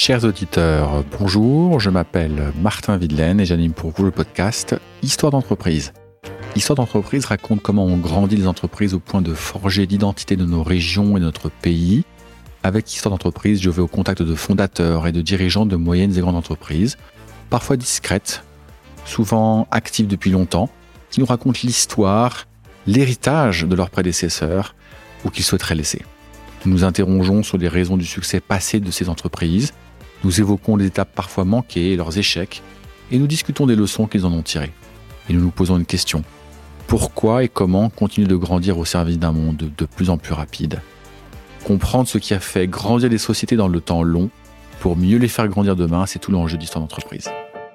Chers auditeurs, bonjour, je m'appelle Martin Videlaine et j'anime pour vous le podcast Histoire d'entreprise. Histoire d'entreprise raconte comment on grandit les entreprises au point de forger l'identité de nos régions et de notre pays. Avec Histoire d'entreprise, je vais au contact de fondateurs et de dirigeants de moyennes et grandes entreprises, parfois discrètes, souvent actives depuis longtemps, qui nous racontent l'histoire, l'héritage de leurs prédécesseurs ou qu'ils souhaiteraient laisser. Nous nous interrogeons sur les raisons du succès passé de ces entreprises, nous évoquons les étapes parfois manquées et leurs échecs, et nous discutons des leçons qu'ils en ont tirées. Et nous nous posons une question. Pourquoi et comment continuer de grandir au service d'un monde de plus en plus rapide ? Comprendre ce qui a fait grandir les sociétés dans le temps long, pour mieux les faire grandir demain, c'est tout l'enjeu d'Histoire d'entreprise.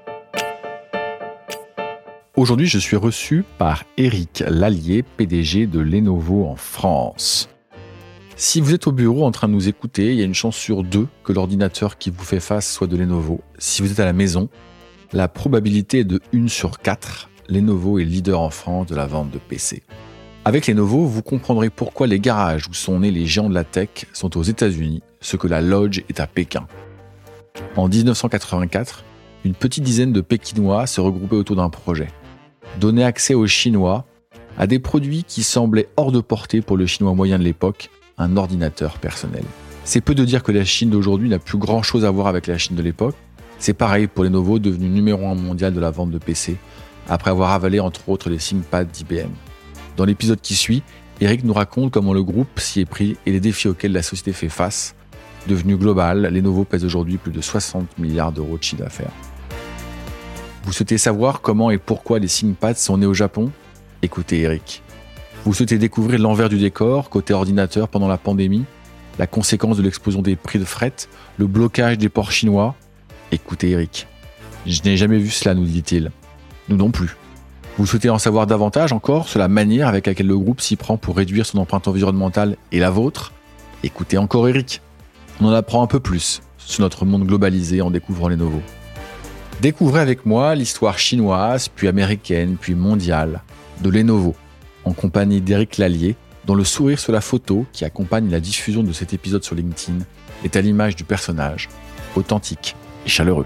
Aujourd'hui, je suis reçu par Éric Lallier, PDG de Lenovo en France. Si vous êtes au bureau en train de nous écouter, il y a une chance sur 2 que l'ordinateur qui vous fait face soit de Lenovo. Si vous êtes à la maison, la probabilité est de 1 sur 4. Lenovo est leader en France de la vente de PC. Avec Lenovo, vous comprendrez pourquoi les garages où sont nés les géants de la tech sont aux États-Unis, ce que la Lodge est à Pékin. En 1984, une petite dizaine de Pékinois se regroupaient autour d'un projet. Donner accès aux Chinois à des produits qui semblaient hors de portée pour le Chinois moyen de l'époque, un ordinateur personnel. C'est peu de dire que la Chine d'aujourd'hui n'a plus grand-chose à voir avec la Chine de l'époque. C'est pareil pour Lenovo, devenu numéro 1 mondial de la vente de PC, après avoir avalé entre autres les ThinkPad d'IBM. Dans l'épisode qui suit, Éric nous raconte comment le groupe s'y est pris et les défis auxquels la société fait face. Devenu global, Lenovo pèse aujourd'hui plus de 60 milliards d'euros de chiffre d'affaires. Vous souhaitez savoir comment et pourquoi les ThinkPad sont nés au Japon ? Écoutez Éric. Vous souhaitez découvrir l'envers du décor, côté ordinateur pendant la pandémie, la conséquence de l'explosion des prix de fret, le blocage des ports chinois ? Écoutez Éric. Je n'ai jamais vu cela, nous dit-il. Nous non plus. Vous souhaitez en savoir davantage encore sur la manière avec laquelle le groupe s'y prend pour réduire son empreinte environnementale et la vôtre ? Écoutez encore Éric. On en apprend un peu plus sur notre monde globalisé en découvrant Lenovo. Découvrez avec moi l'histoire chinoise, puis américaine, puis mondiale de Lenovo, en compagnie d'Éric Lallier, dont le sourire sur la photo qui accompagne la diffusion de cet épisode sur LinkedIn est à l'image du personnage, authentique et chaleureux.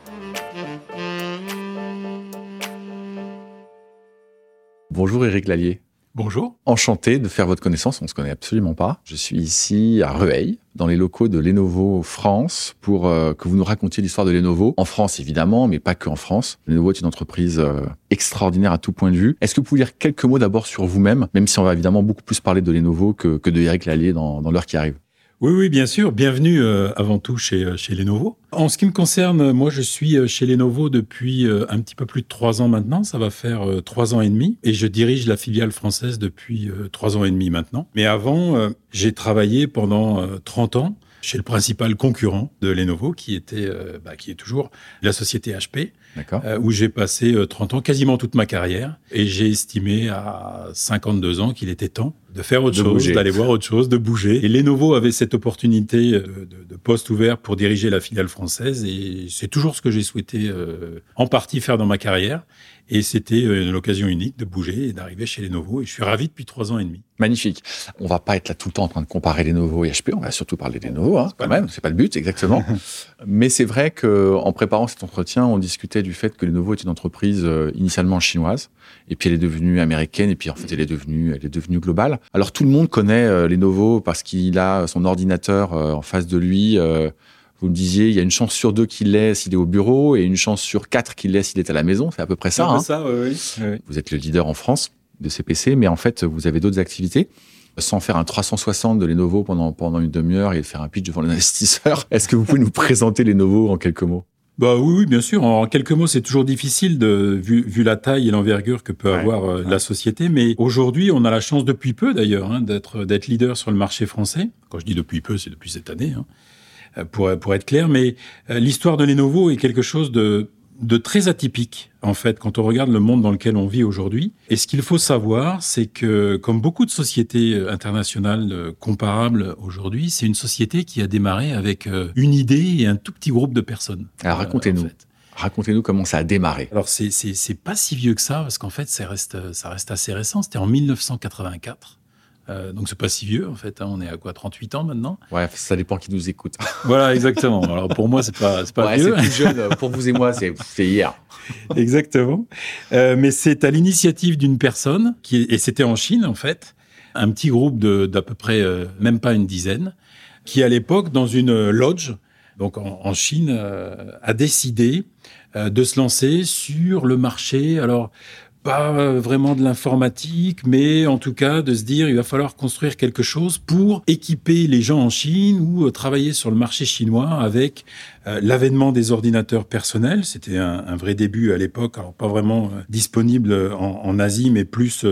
Bonjour Éric Lallier. Bonjour. Enchanté de faire votre connaissance, on ne se connaît absolument pas. Je suis ici à Rueil, dans les locaux de Lenovo France, pour que vous nous racontiez l'histoire de Lenovo. En France évidemment, mais pas que en France. Lenovo est une entreprise extraordinaire à tout point de vue. Est-ce que vous pouvez dire quelques mots d'abord sur vous-même, même si on va évidemment beaucoup plus parler de Lenovo que de Éric Lallier dans l'heure qui arrive ? Oui, bien sûr. Bienvenue avant tout chez Lenovo. En ce qui me concerne, moi, je suis chez Lenovo depuis un petit peu plus de 3 ans maintenant. Ça va faire 3 ans et demi. Et je dirige la filiale française depuis 3 ans et demi maintenant. Mais avant, j'ai travaillé pendant 30 ans chez le principal concurrent de Lenovo, qui est toujours la société HP, où j'ai passé 30 ans, quasiment toute ma carrière. Et j'ai estimé à 52 ans qu'il était temps de faire autre chose, d'aller voir autre chose, de bouger. Et Lenovo avait cette opportunité de poste ouvert pour diriger la filiale française. Et c'est toujours ce que j'ai souhaité en partie faire dans ma carrière. Et c'était une occasion unique de bouger et d'arriver chez Lenovo. Et je suis ravi depuis 3 ans et demi. Magnifique. On va pas être là tout le temps en train de comparer Lenovo et HP. On va surtout parler de Lenovo, quand même. C'est pas le but, exactement. Mais c'est vrai qu'en préparant cet entretien, on discutait du fait que Lenovo est une entreprise initialement chinoise. Et puis elle est devenue américaine. Et puis en fait, elle est devenue globale. Alors tout le monde connaît Lenovo parce qu'il a son ordinateur en face de lui. Vous me disiez, il y a une chance sur 2 qu'il l'ait s'il est au bureau et une chance sur 4 qu'il l'ait s'il est à la maison. C'est à peu près ça. C'est ça, oui. Vous êtes le leader en France de ces PC, mais en fait, vous avez d'autres activités. Sans faire un 360 de Lenovo pendant une demi-heure et faire un pitch devant l'investisseur, est-ce que vous pouvez nous présenter Lenovo en quelques mots ? Oui, bien sûr. En quelques mots, c'est toujours difficile vu la taille et l'envergure que peut avoir la société. Mais aujourd'hui, on a la chance depuis peu d'ailleurs d'être leader sur le marché français. Quand je dis depuis peu, c'est depuis cette année. Pour être clair, mais l'histoire de Lenovo est quelque chose de très atypique, en fait, quand on regarde le monde dans lequel on vit aujourd'hui. Et ce qu'il faut savoir, c'est que, comme beaucoup de sociétés internationales comparables aujourd'hui, c'est une société qui a démarré avec une idée et un tout petit groupe de personnes. Alors, racontez-nous. Racontez-nous comment ça a démarré. Alors, c'est pas si vieux que ça, parce qu'en fait, ça reste assez récent. C'était en 1984. Donc, c'est pas si vieux, en fait. On est à quoi, 38 ans maintenant? Ouais, ça dépend qui nous écoute. Voilà, exactement. Alors, pour moi, c'est pas ouais, vieux. C'est plus jeune. Pour vous et moi, c'est hier. Exactement. Mais c'est à l'initiative d'une personne, et c'était en Chine, en fait, un petit groupe d'à peu près, même pas une dizaine, qui, à l'époque, dans une lodge, donc en Chine, a décidé de se lancer sur le marché. Alors, pas vraiment de l'informatique, mais en tout cas de se dire il va falloir construire quelque chose pour équiper les gens en Chine ou travailler sur le marché chinois avec l'avènement des ordinateurs personnels. C'était un vrai début à l'époque, alors pas vraiment disponible en Asie, mais plus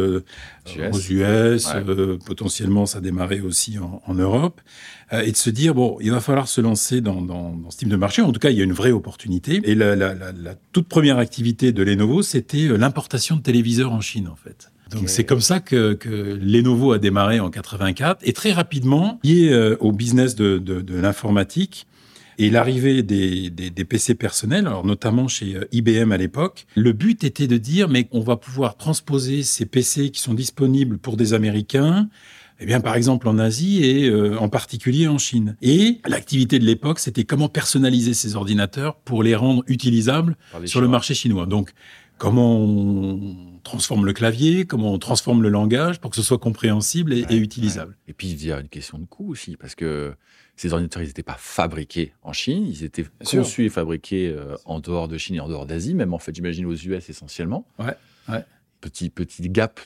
aux US. Ouais. Potentiellement, ça démarrait aussi en Europe. Et de se dire, bon, il va falloir se lancer dans ce type de marché. En tout cas, il y a une vraie opportunité. Et la toute première activité de Lenovo, c'était l'importation de téléviseurs en Chine, en fait. Donc, c'est comme ça que Lenovo a démarré en 84. Et très rapidement, lié au business de l'informatique et l'arrivée des PC personnels, alors notamment chez IBM à l'époque, le but était de dire, mais on va pouvoir transposer ces PC qui sont disponibles pour des Américains, eh bien, par exemple, en Asie et en particulier en Chine. Et l'activité de l'époque, c'était comment personnaliser ces ordinateurs pour les rendre utilisables sur le marché chinois. Donc, comment on transforme le clavier, comment on transforme le langage pour que ce soit compréhensible et utilisable. Ouais. Et puis, il y a une question de coût aussi, parce que ces ordinateurs, ils n'étaient pas fabriqués en Chine, ils étaient conçus et fabriqués en dehors de Chine et en dehors d'Asie, même en fait, j'imagine aux US essentiellement. Ouais. Petit gap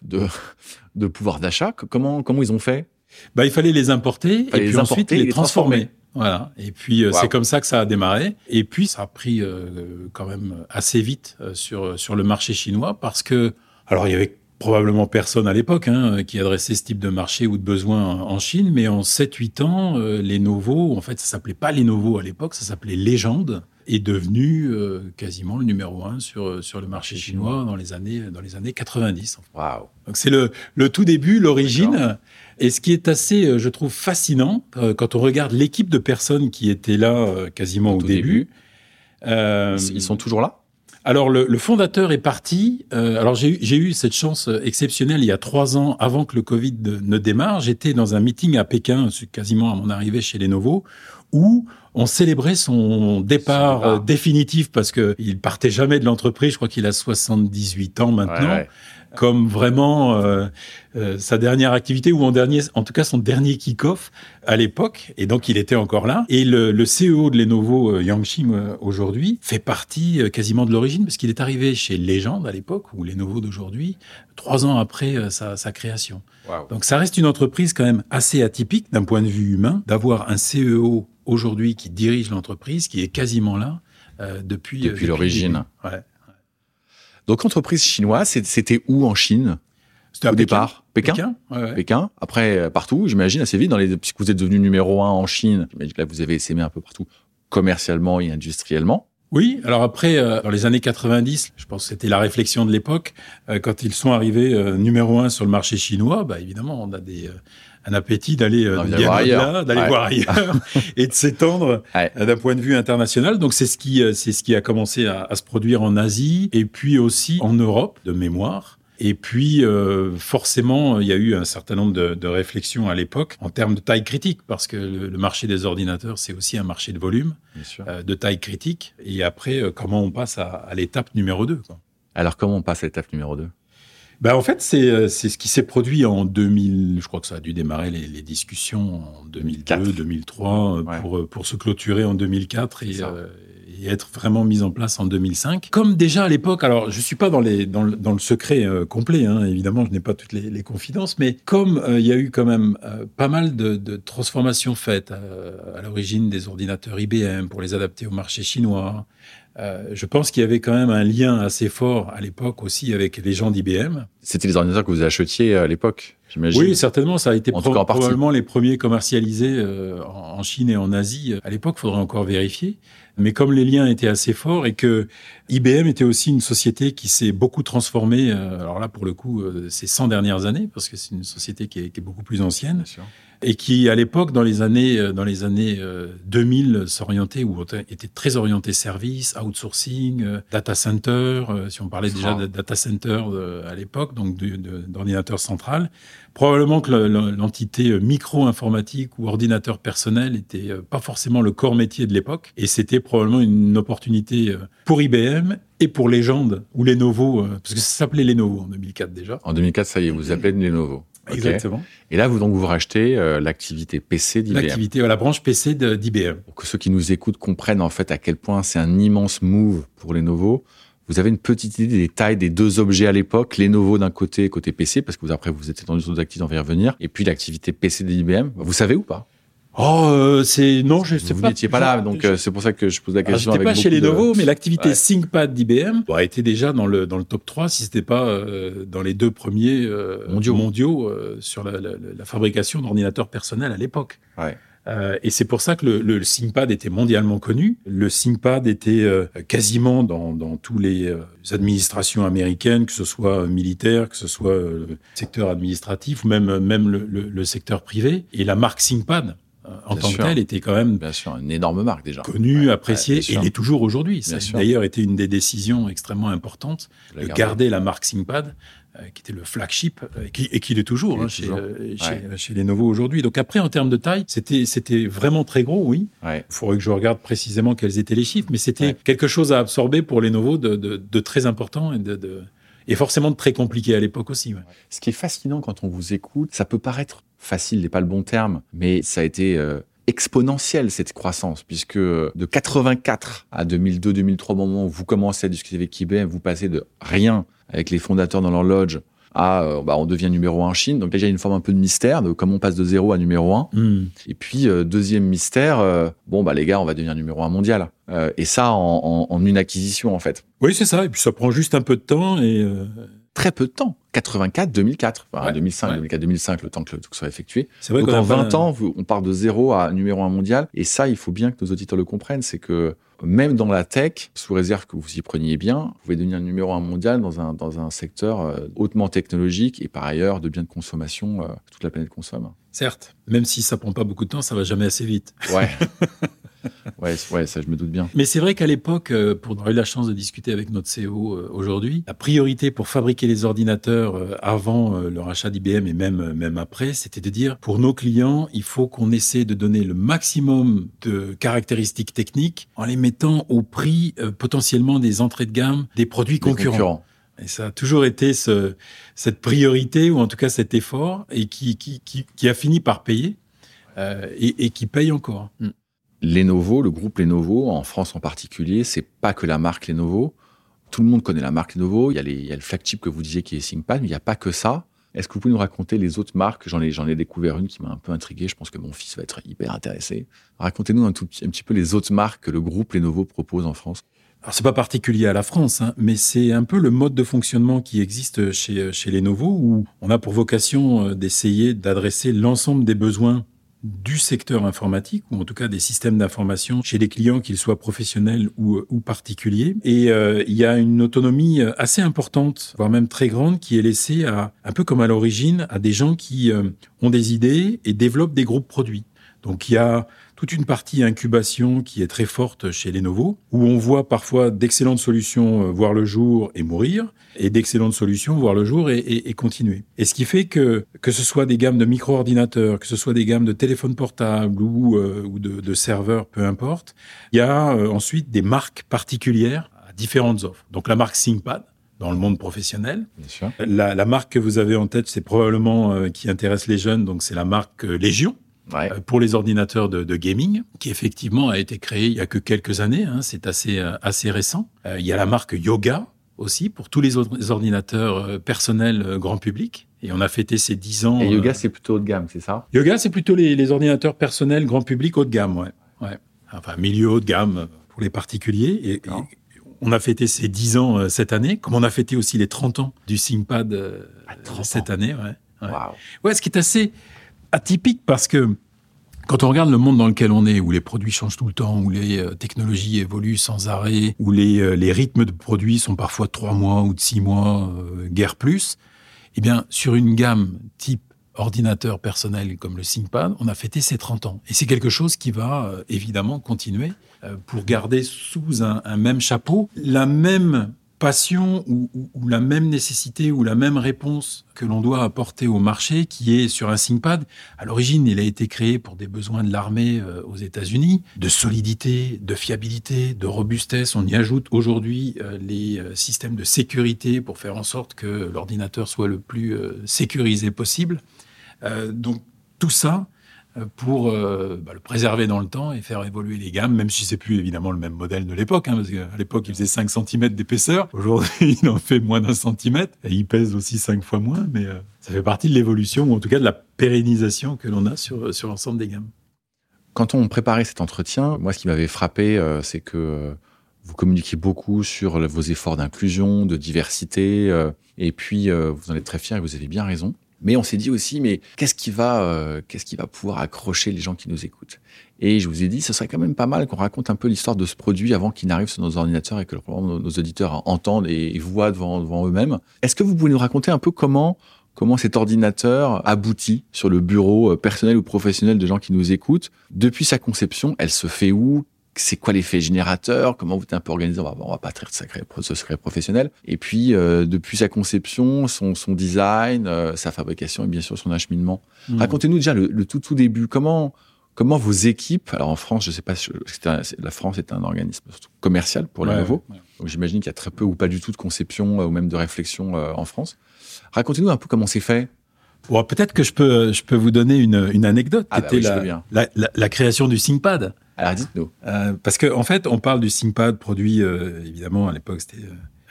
de pouvoir d'achat. Comment ils ont fait? Il fallait les importer et puis ensuite les transformer. Voilà. Et puis, c'est comme ça que ça a démarré. Et puis, ça a pris quand même assez vite sur le marché chinois parce que, alors, il y avait probablement personne à l'époque qui adressait ce type de marché ou de besoin en Chine, mais en 7-8 ans, Lenovo, en fait, ça s'appelait pas Lenovo à l'époque, ça s'appelait Legend, est devenu quasiment le numéro 1 sur le marché chinois dans les années 90. Waouh. Donc c'est le tout début, l'origine. D'accord. Et ce qui est assez, je trouve, fascinant, quand on regarde l'équipe de personnes qui étaient là quasiment au début. Ils sont toujours là? Alors, le fondateur est parti. Alors, j'ai eu cette chance exceptionnelle il y a 3 ans, avant que le Covid ne démarre. J'étais dans un meeting à Pékin, quasiment à mon arrivée chez Lenovo, où on célébrait son départ définitif parce que il partait jamais de l'entreprise. Je crois qu'il a 78 ans maintenant. Ouais. Comme vraiment sa dernière activité ou en tout cas son dernier kick-off à l'époque. Et donc, il était encore là. Et le CEO de Lenovo, Yang Xing, aujourd'hui, fait partie quasiment de l'origine parce qu'il est arrivé chez Legend à l'époque, ou Lenovo d'aujourd'hui, 3 ans après sa création. Wow. Donc, ça reste une entreprise quand même assez atypique d'un point de vue humain, d'avoir un CEO aujourd'hui qui dirige l'entreprise, qui est quasiment là depuis l'origine. Ouais. Donc, entreprise chinoise, c'était où en Chine? C'était au départ Pékin. Pékin. Après, partout, j'imagine, assez vite. Puisque vous êtes devenu numéro 1 en Chine, j'imagine que là, vous avez essaimé un peu partout, commercialement et industriellement. Oui, alors après, dans les années 90, je pense que c'était la réflexion de l'époque, quand ils sont arrivés numéro 1 sur le marché chinois, évidemment, on a un appétit d'aller voir ailleurs et de s'étendre d'un point de vue international. Donc c'est ce qui a commencé à se produire en Asie et puis aussi en Europe de mémoire. Et puis forcément, il y a eu un certain nombre de réflexions à l'époque en termes de taille critique, parce que le marché des ordinateurs, c'est aussi un marché de volume, de taille critique. Et après, comment on passe à l'étape numéro 2, quoi. Alors comment on passe à l'étape numéro 2? En fait, c'est ce qui s'est produit en 2000. Je crois que ça a dû démarrer les discussions en 2002, 2003, pour se clôturer en 2004 et être vraiment mis en place en 2005. Comme déjà à l'époque, alors je suis pas dans le secret complet, évidemment, je n'ai pas toutes les confidences, mais comme il y a eu quand même pas mal de transformations faites à l'origine des ordinateurs IBM pour les adapter au marché chinois. Je pense qu'il y avait quand même un lien assez fort à l'époque aussi avec les gens d'IBM. C'était les ordinateurs que vous achetiez à l'époque, j'imagine? Oui, certainement. Ça a été probablement les premiers commercialisés en Chine et en Asie. À l'époque, il faudrait encore vérifier. Mais comme les liens étaient assez forts et que IBM était aussi une société qui s'est beaucoup transformée, alors là, pour le coup, ces 100 dernières années, parce que c'est une société qui est beaucoup plus ancienne. et qui, à l'époque, dans les années 2000, s'orientait ou était très orienté service, outsourcing, data center. Si on parlait déjà de data center à l'époque, donc d'ordinateur central, probablement que l'entité micro-informatique ou ordinateur personnel était pas forcément le corps métier de l'époque, et c'était probablement une opportunité pour IBM et pour Legend ou Lenovo, parce que ça s'appelait Lenovo en 2004 déjà. En 2004, ça y est, vous appelez Lenovo. Okay. Exactement. Et là, vous rachetez l'activité PC d'IBM. L'activité, la branche PC d'IBM. Pour que ceux qui nous écoutent comprennent en fait à quel point c'est un immense move pour Lenovo. Vous avez une petite idée des tailles des deux objets à l'époque, Lenovo d'un côté PC, parce que après vous étiez dans d'autres activités, on va y revenir, et puis l'activité PC d'IBM. Vous savez ou pas? Non, je sais pas. Vous n'étiez pas là, donc c'est pour ça que je pose la question. J'étais pas chez Lenovo, mais l'activité ThinkPad d'IBM a été déjà dans le top 3, si c'était pas dans les 2 premiers mondiaux sur la fabrication d'ordinateurs personnels à l'époque. Ouais. Et c'est pour ça que le ThinkPad était mondialement connu. Le ThinkPad était quasiment dans tous les administrations américaines, que ce soit militaire, que ce soit le secteur administratif ou même le secteur privé. Et la marque ThinkPad, en tant que telle, était quand même bien sûr une énorme marque déjà connue, appréciée, et elle est toujours aujourd'hui. Ça a d'ailleurs été une des décisions extrêmement importantes de garder la marque ThinkPad, qui était le flagship, et qui l'est toujours, chez Lenovo aujourd'hui. Donc après, en termes de taille, c'était vraiment très gros, oui. Il faudrait que je regarde précisément quels étaient les chiffres, mais c'était quelque chose à absorber pour Lenovo de très important et forcément de très compliqué à l'époque aussi. Ouais. Ce qui est fascinant quand on vous écoute, ça peut paraître facile, n'est pas le bon terme, mais ça a été exponentielle cette croissance, puisque de 84 à 2002-2003, au moment où vous commencez à discuter avec IBM, vous passez de rien avec les fondateurs dans leur lodge à on devient numéro 1 en Chine. Donc déjà, il y a une forme un peu de mystère de comment on passe de 0 à numéro 1. Et puis, deuxième mystère, les gars, on va devenir numéro 1 mondial. Et ça en une acquisition, en fait. Oui, c'est ça. Et puis, ça prend juste un peu de temps et... Très peu de temps. 84, 2004. 2005, 2004, 2005, le temps que le truc soit effectué. C'est vrai. Donc, en 20 ans, on part de 0 à numéro 1 mondial. Et ça, il faut bien que nos auditeurs le comprennent. C'est que même dans la tech, sous réserve que vous y preniez bien, vous pouvez devenir numéro 1 mondial dans un secteur hautement technologique et par ailleurs de biens de consommation que toute la planète consomme. Certes. Même si ça prend pas beaucoup de temps, ça va jamais assez vite. Ouais. Ouais, ça je me doute bien. Mais c'est vrai qu'à l'époque, pour avoir eu la chance de discuter avec notre CEO aujourd'hui, la priorité pour fabriquer les ordinateurs avant le rachat d'IBM et même après, c'était de dire, pour nos clients, il faut qu'on essaie de donner le maximum de caractéristiques techniques en les mettant au prix potentiellement des entrées de gamme des produits concurrents. Et ça a toujours été cette priorité, ou en tout cas cet effort, et qui a fini par payer, et qui paye encore. Lenovo, le groupe Lenovo, en France en particulier, c'est pas que la marque Lenovo. Tout le monde connaît la marque Lenovo. Il y a le flagship que vous disiez qui est ThinkPad, mais il n'y a pas que ça. Est-ce que vous pouvez nous raconter les autres marques? J'en ai découvert une qui m'a un peu intrigué. Je pense que mon fils va être hyper intéressé. Racontez-nous un petit peu les autres marques que le groupe Lenovo propose en France. Alors, c'est pas particulier à la France, mais c'est un peu le mode de fonctionnement qui existe chez Lenovo, où on a pour vocation d'essayer d'adresser l'ensemble des besoins du secteur informatique, ou en tout cas des systèmes d'information chez les clients, qu'ils soient professionnels ou particuliers. Et il y a une autonomie assez importante, voire même très grande, qui est laissée un peu comme à l'origine, à des gens qui ont des idées et développent des groupes produits. Donc il y a toute une partie incubation qui est très forte chez Lenovo, où on voit parfois d'excellentes solutions voir le jour et mourir, et d'excellentes solutions voir le jour et continuer. Et ce qui fait que ce soit des gammes de micro-ordinateurs, que ce soit des gammes de téléphones portables ou de serveurs, peu importe, il y a ensuite des marques particulières à différentes offres. Donc la marque ThinkPad, dans le monde professionnel. Bien sûr. La marque que vous avez en tête, c'est probablement qui intéresse les jeunes, donc c'est la marque Légion. Ouais. Pour les ordinateurs de gaming, qui effectivement a été créé il y a que quelques années, c'est assez récent. Il y a la marque Yoga aussi, pour tous les ordinateurs personnels grand public. Et on a fêté ces 10 ans. Et Yoga, c'est plutôt haut de gamme, c'est ça? Yoga, c'est plutôt les ordinateurs personnels grand public haut de gamme, ouais. Enfin, milieu haut de gamme pour les particuliers. Et on a fêté ces 10 ans cette année, comme on a fêté aussi les 30 ans du ThinkPad cette année. Ouais. Wow. Ouais, ce qui est assez atypique, parce que quand on regarde le monde dans lequel on est, où les produits changent tout le temps, où les technologies évoluent sans arrêt, où les rythmes de produits sont parfois de 3 mois ou de 6 mois, guère plus, eh bien, sur une gamme type ordinateur personnel comme le ThinkPad, on a fêté ses 30 ans. Et c'est quelque chose qui va évidemment continuer pour garder sous un même chapeau la même passion ou la même nécessité ou la même réponse que l'on doit apporter au marché, qui est sur un ThinkPad. À l'origine, il a été créé pour des besoins de l'armée aux États-Unis, de solidité, de fiabilité, de robustesse. On y ajoute aujourd'hui les systèmes de sécurité pour faire en sorte que l'ordinateur soit le plus sécurisé possible. Donc tout ça pour le préserver dans le temps et faire évoluer les gammes, même si c'est plus évidemment le même modèle de l'époque, parce qu'à l'époque il faisait 5 cm d'épaisseur, aujourd'hui il en fait moins d'1 centimètre, et il pèse aussi 5 fois moins, mais ça fait partie de l'évolution, ou en tout cas de la pérennisation que l'on a sur l'ensemble des gammes. Quand on préparait cet entretien, moi ce qui m'avait frappé, c'est que vous communiquez beaucoup sur vos efforts d'inclusion, de diversité, et puis vous en êtes très fiers et vous avez bien raison. Mais on s'est dit aussi, mais qu'est-ce qui va pouvoir accrocher les gens qui nous écoutent ? Et je vous ai dit, ce serait quand même pas mal qu'on raconte un peu l'histoire de ce produit avant qu'il n'arrive sur nos ordinateurs et que nos auditeurs entendent et voient devant eux-mêmes. Est-ce que vous pouvez nous raconter un peu comment cet ordinateur aboutit sur le bureau personnel ou professionnel de gens qui nous écoutent ? Depuis sa conception, elle se fait où ? C'est quoi l'effet générateur ? Comment vous êtes un peu organisé ? On va pas traiter ce secret professionnel. Et puis, depuis sa conception, son design, sa fabrication et bien sûr son acheminement. Racontez-nous déjà le tout début. Comment vos équipes, alors en France, je sais pas, la France est un organisme commercial pour Lenovo. Ouais. Donc j'imagine qu'il y a très peu ou pas du tout de conception ou même de réflexion en France. Racontez-nous un peu comment c'est fait. Bon, peut-être que je peux vous donner une anecdote qui était la création du ThinkPad. Alors dites-nous. Parce qu'en fait, on parle du ThinkPad produit, évidemment, à l'époque, c'était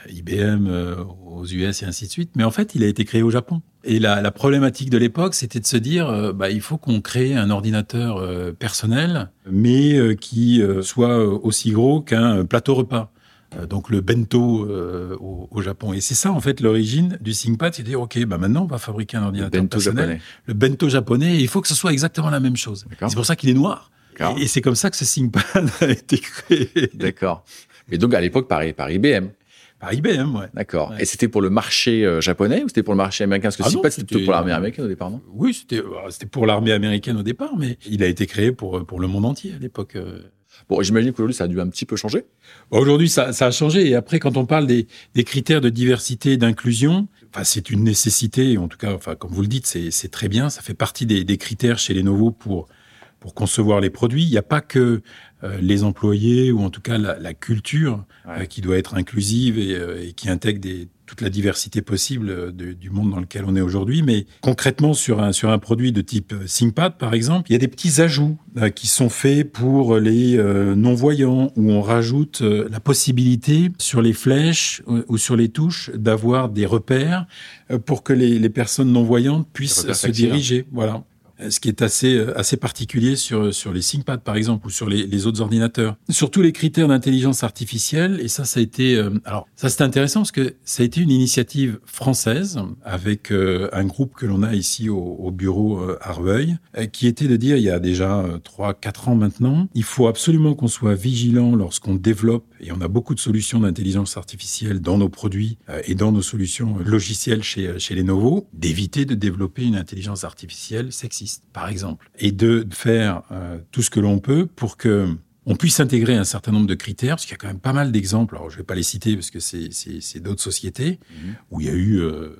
IBM aux US et ainsi de suite. Mais en fait, il a été créé au Japon. Et la problématique de l'époque, c'était de se dire, il faut qu'on crée un ordinateur personnel, mais qui soit aussi gros qu'un plateau repas. Donc le bento au Japon. Et c'est ça, en fait, l'origine du ThinkPad, c'est de dire, OK, maintenant, on va fabriquer un ordinateur personnel. Le bento japonais, et il faut que ce soit exactement la même chose. D'accord. C'est pour ça qu'il est noir. Et c'est comme ça que ce ThinkPad a été créé. D'accord. Mais donc, à l'époque, par IBM. Par IBM, ouais. D'accord. Ouais. Et c'était pour le marché japonais ou c'était pour le marché américain ? Parce que ThinkPad, c'était plutôt pour l'armée américaine au départ, non ? Oui, c'était pour l'armée américaine au départ, mais il a été créé pour le monde entier à l'époque. Bon, j'imagine qu'aujourd'hui, ça a dû un petit peu changer. Aujourd'hui, ça a changé. Et après, quand on parle des critères de diversité et d'inclusion, c'est une nécessité. En tout cas, comme vous le dites, c'est très bien. Ça fait partie des critères chez Lenovo pour concevoir les produits. Il n'y a pas que les employés, ou en tout cas la culture qui doit être inclusive et qui intègre toute la diversité possible du monde dans lequel on est aujourd'hui. Mais concrètement, sur un produit de type ThinkPad, par exemple, il y a des petits ajouts qui sont faits pour les non-voyants, où on rajoute la possibilité sur les flèches ou sur les touches d'avoir des repères pour que les personnes non-voyantes puissent se diriger. Voilà. Ce qui est assez particulier sur les ThinkPad, par exemple, ou sur les autres ordinateurs. Sur tous les critères d'intelligence artificielle, et ça a été... c'était intéressant parce que ça a été une initiative française avec un groupe que l'on a ici au bureau à Arveuil, qui était de dire, il y a déjà 3-4 ans maintenant, il faut absolument qu'on soit vigilant lorsqu'on développe, et on a beaucoup de solutions d'intelligence artificielle dans nos produits et dans nos solutions logicielles chez Lenovo, d'éviter de développer une intelligence artificielle sexiste, par exemple, et de faire tout ce que l'on peut pour que on puisse intégrer un certain nombre de critères, parce qu'il y a quand même pas mal d'exemples. Alors, je vais pas les citer parce que c'est d'autres sociétés où il y a eu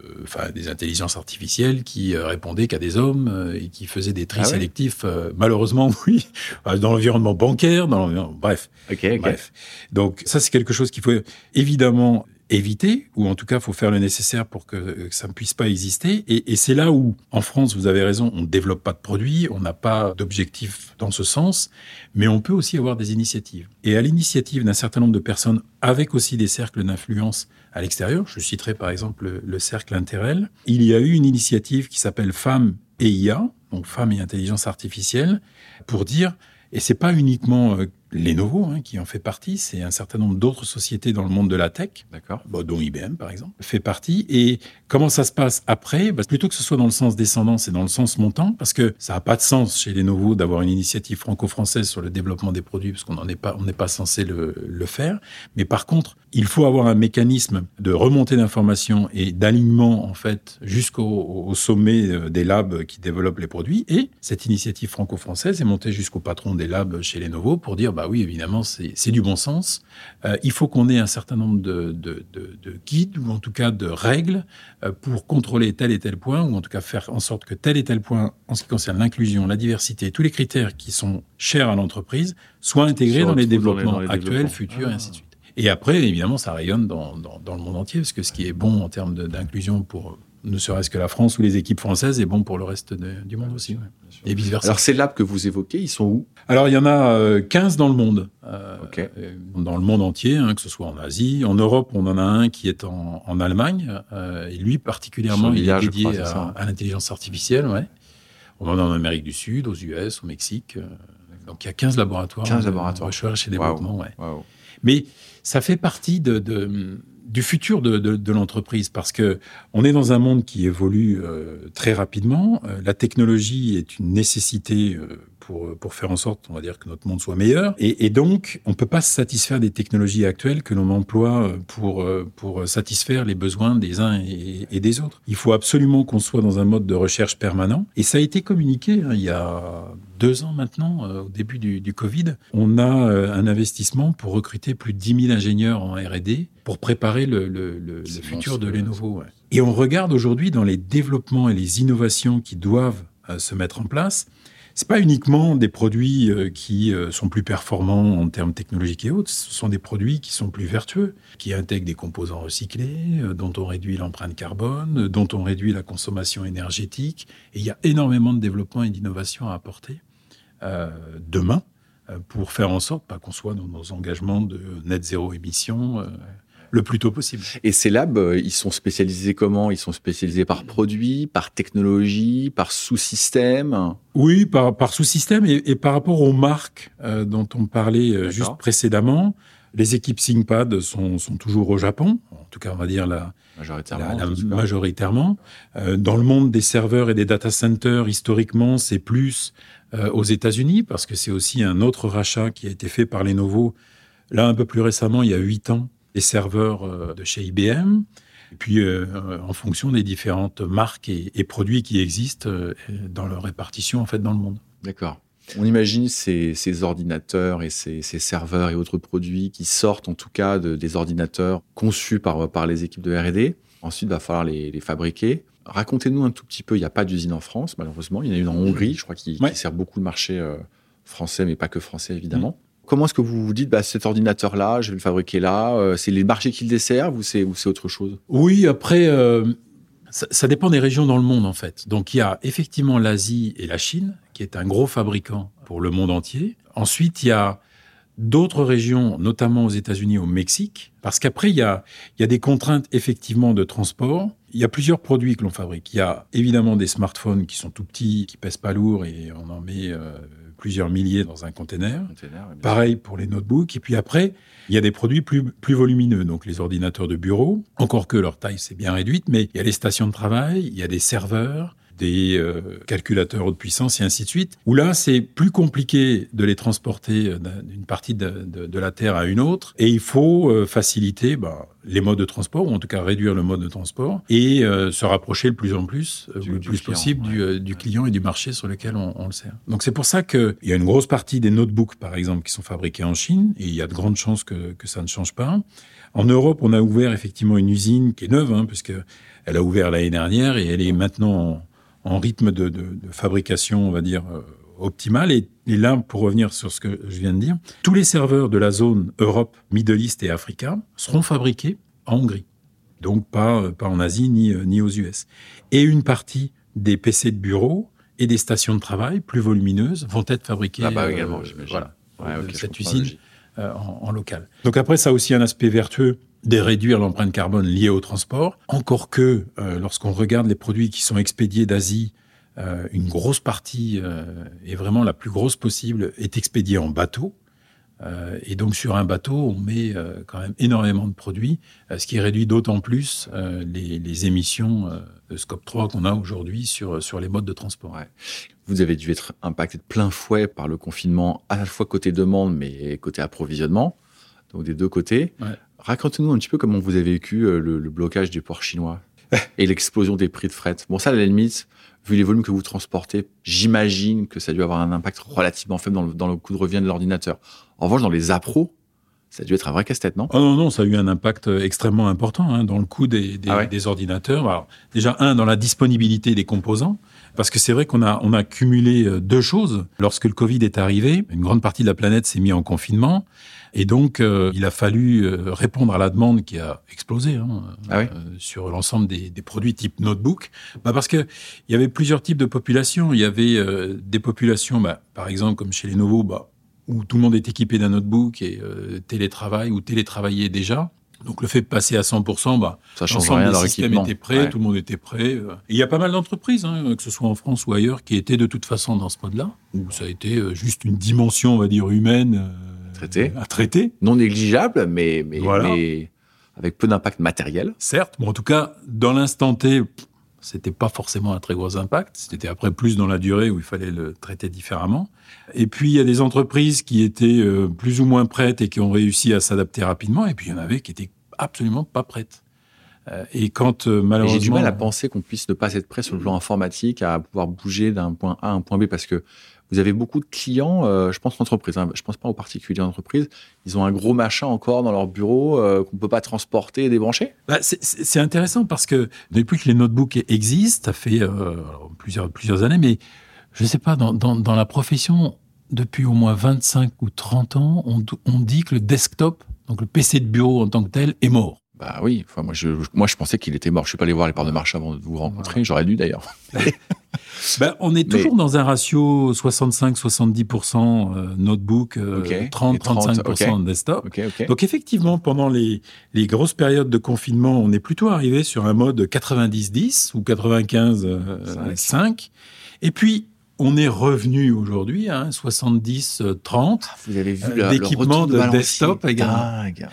des intelligences artificielles qui répondaient qu'à des hommes et qui faisaient des tris sélectifs. Malheureusement, oui, dans l'environnement bancaire, bref. Okay. Bref. Donc, ça, c'est quelque chose qu'il faut évidemment éviter, ou en tout cas, il faut faire le nécessaire pour que ça ne puisse pas exister. Et c'est là où, en France, vous avez raison, on ne développe pas de produits, on n'a pas d'objectif dans ce sens, mais on peut aussi avoir des initiatives. Et à l'initiative d'un certain nombre de personnes, avec aussi des cercles d'influence à l'extérieur, je citerai par exemple le cercle Interrel, il y a eu une initiative qui s'appelle Femmes et IA, donc Femmes et Intelligence Artificielle, pour dire, et c'est pas uniquement Lenovo, qui en fait partie, c'est un certain nombre d'autres sociétés dans le monde de la tech, D'accord. dont IBM par exemple, fait partie. Et comment ça se passe après ? Plutôt que ce soit dans le sens descendant, c'est dans le sens montant, parce que ça n'a pas de sens chez Lenovo d'avoir une initiative franco-française sur le développement des produits, parce on n'est pas censé le faire. Mais par contre, il faut avoir un mécanisme de remontée d'informations et d'alignement en fait jusqu'au sommet des labs qui développent les produits. Et cette initiative franco-française est montée jusqu'au patron des labs chez Lenovo pour dire bah oui, évidemment, c'est du bon sens. Il faut qu'on ait un certain nombre de guides ou en tout cas de règles pour contrôler tel et tel point, ou en tout cas faire en sorte que tel et tel point, en ce qui concerne l'inclusion, la diversité, tous les critères qui sont chers à l'entreprise, soient intégrés dans les développements actuels, futurs, et ainsi de suite. Et après, évidemment, ça rayonne dans le monde entier, parce que ce qui est bon en termes d'inclusion pour ne serait-ce que la France ou les équipes françaises est bon pour le reste du monde aussi. Ouais. Et vice-versa. Alors, ces labs que vous évoquez, ils sont où ? Alors, il y en a 15 dans le monde. Okay. Dans le monde entier, que ce soit en Asie. En Europe, on en a un qui est en Allemagne. Et lui, particulièrement, il est dédié à l'intelligence artificielle. Ouais. On en a en Amérique du Sud, aux US, au Mexique. Donc, il y a 15 laboratoires. 15 laboratoires. Recherche et développement. Ouais. Wow. Mais ça fait partie du futur de l'entreprise, parce que on est dans un monde qui évolue très rapidement. La technologie est une nécessité pour faire en sorte, on va dire, que notre monde soit meilleur. Et donc, on ne peut pas se satisfaire des technologies actuelles que l'on emploie pour satisfaire les besoins des uns et des autres. Il faut absolument qu'on soit dans un mode de recherche permanent. Et ça a été communiqué il y a 2 ans maintenant, au début du Covid. On a un investissement pour recruter plus de 10 000 ingénieurs en R&D pour préparer le futur de Lenovo. Ouais. Et on regarde aujourd'hui dans les développements et les innovations qui doivent se mettre en place. C'est pas uniquement des produits qui sont plus performants en termes technologiques et autres. Ce sont des produits qui sont plus vertueux, qui intègrent des composants recyclés, dont on réduit l'empreinte carbone, dont on réduit la consommation énergétique. Et il y a énormément de développement et d'innovation à apporter demain pour faire en sorte qu'on soit dans nos engagements de net zéro émission le plus tôt possible. Et ces labs, ils sont spécialisés comment ? Ils sont spécialisés par produit, par technologie, par sous-système ? Oui, par sous-système et par rapport aux marques dont on parlait juste précédemment. Les équipes ThinkPad sont toujours au Japon, en tout cas on va dire majoritairement. Dans le monde des serveurs et des data centers, historiquement, c'est plus aux États-Unis, parce que c'est aussi un autre rachat qui a été fait par Lenovo, là un peu plus récemment, il y a 8 ans, des serveurs de chez IBM, et puis en fonction des différentes marques et produits qui existent dans leur répartition en fait dans le monde. D'accord. On imagine ces ordinateurs et ces serveurs et autres produits qui sortent en tout cas des ordinateurs conçus par les équipes de R&D. Ensuite, il va falloir les fabriquer. Racontez-nous un tout petit peu, il n'y a pas d'usine en France, malheureusement. Il y en a une en Hongrie, je crois, qui sert beaucoup le marché français, mais pas que français, évidemment. Comment est-ce que vous vous dites, cet ordinateur-là, je vais le fabriquer là, c'est les marchés qui le desservent ou c'est autre chose ? Oui, après, ça dépend des régions dans le monde, en fait. Donc, il y a effectivement l'Asie et la Chine, qui est un gros fabricant pour le monde entier. Ensuite, il y a d'autres régions, notamment aux États-Unis, au Mexique, parce qu'après, il y a des contraintes, effectivement, de transport. Il y a plusieurs produits que l'on fabrique. Il y a évidemment des smartphones qui sont tout petits, qui pèsent pas lourd, et on en met plusieurs milliers dans un container. Pareil pour les notebooks. Et puis après, il y a des produits plus volumineux, donc les ordinateurs de bureau, encore que leur taille s'est bien réduite, mais il y a les stations de travail, il y a des serveurs, des calculateurs haute puissance et ainsi de suite, où là, c'est plus compliqué de les transporter d'une partie de la Terre à une autre, et il faut faciliter les modes de transport, ou en tout cas réduire le mode de transport, et se rapprocher le plus en plus, le plus possible du client et du marché sur lequel on le sert. Donc c'est pour ça qu'il y a une grosse partie des notebooks, par exemple, qui sont fabriqués en Chine, et il y a de grandes chances que ça ne change pas. En Europe, on a ouvert effectivement une usine qui est neuve, puisqu'elle a ouvert l'année dernière, et elle est maintenant en rythme de fabrication, on va dire, optimal. Et là, pour revenir sur ce que je viens de dire, tous les serveurs de la zone Europe, Middle East et Africa seront fabriqués en Hongrie. Donc pas en Asie ni aux US. Et une partie des PC de bureau et des stations de travail plus volumineuses vont être fabriquées également, j'imagine. Cette usine en local. Donc après, ça a aussi un aspect vertueux de réduire l'empreinte carbone liée au transport. Encore que, lorsqu'on regarde les produits qui sont expédiés d'Asie, une grosse partie, et vraiment la plus grosse possible, est expédiée en bateau. Et donc, sur un bateau, on met quand même énormément de produits, ce qui réduit d'autant plus les émissions de Scope 3 qu'on a aujourd'hui sur les modes de transport. Ouais. Vous avez dû être impacté de plein fouet par le confinement, à la fois côté demande, mais côté approvisionnement, donc des deux côtés. Ouais. Racontez-nous un petit peu comment vous avez vécu le blocage des ports chinois et l'explosion des prix de fret. Bon, ça, à la limite, vu les volumes que vous transportez, j'imagine que ça a dû avoir un impact relativement faible dans le coût de revient de l'ordinateur. En revanche, dans les appros, ça a dû être un vrai casse-tête, non ? Oh non, ça a eu un impact extrêmement important dans le coût des ordinateurs. Alors, déjà, dans la disponibilité des composants, parce que c'est vrai qu'on a cumulé deux choses. Lorsque le Covid est arrivé, une grande partie de la planète s'est mise en confinement, et donc il a fallu répondre à la demande qui a explosé sur l'ensemble des produits type notebook, parce que il y avait plusieurs types de populations. Il y avait des populations, par exemple comme chez Lenovo, où tout le monde est équipé d'un notebook et télétravaille ou télétravaillait déjà. Donc le fait de passer à 100%, ça change rien, leur équipement était prêt, tout le monde était prêt. Et il y a pas mal d'entreprises, que ce soit en France ou ailleurs, qui étaient de toute façon dans ce mode-là, où ça a été juste une dimension, on va dire, humaine à traiter. Non négligeable, mais voilà. Mais avec peu d'impact matériel. Certes, en tout cas, dans l'instant T, c'était pas forcément un très gros impact. C'était après plus dans la durée où il fallait le traiter différemment. Et puis, il y a des entreprises qui étaient plus ou moins prêtes et qui ont réussi à s'adapter rapidement. Et puis, il y en avait qui étaient absolument pas prêtes. Et quand, malheureusement... J'ai du mal à penser qu'on puisse ne pas être prêt sur le plan informatique à pouvoir bouger d'un point A à un point B, parce que vous avez beaucoup de clients, je pense entreprises, je pense pas aux particuliers d'entreprise, ils ont un gros machin encore dans leur bureau qu'on peut pas transporter et débrancher. C'est intéressant parce que depuis que les notebooks existent, ça fait plusieurs années, mais je sais pas, dans la profession, depuis au moins 25 ou 30 ans, on dit que le desktop, donc le PC de bureau en tant que tel, est mort. Bah oui, moi je pensais qu'il était mort. Je suis pas allé voir les parts de marché avant de vous rencontrer. Voilà. J'aurais dû d'ailleurs. On est toujours dans un ratio 65-70% notebook, 30-35% desktop. Okay. Donc effectivement, pendant les grosses périodes de confinement, on est plutôt arrivé sur un mode 90-10 ou 95-5. Et puis, on est revenu aujourd'hui à 70-30 vous avez vu d'équipement de desktop également. Dingue.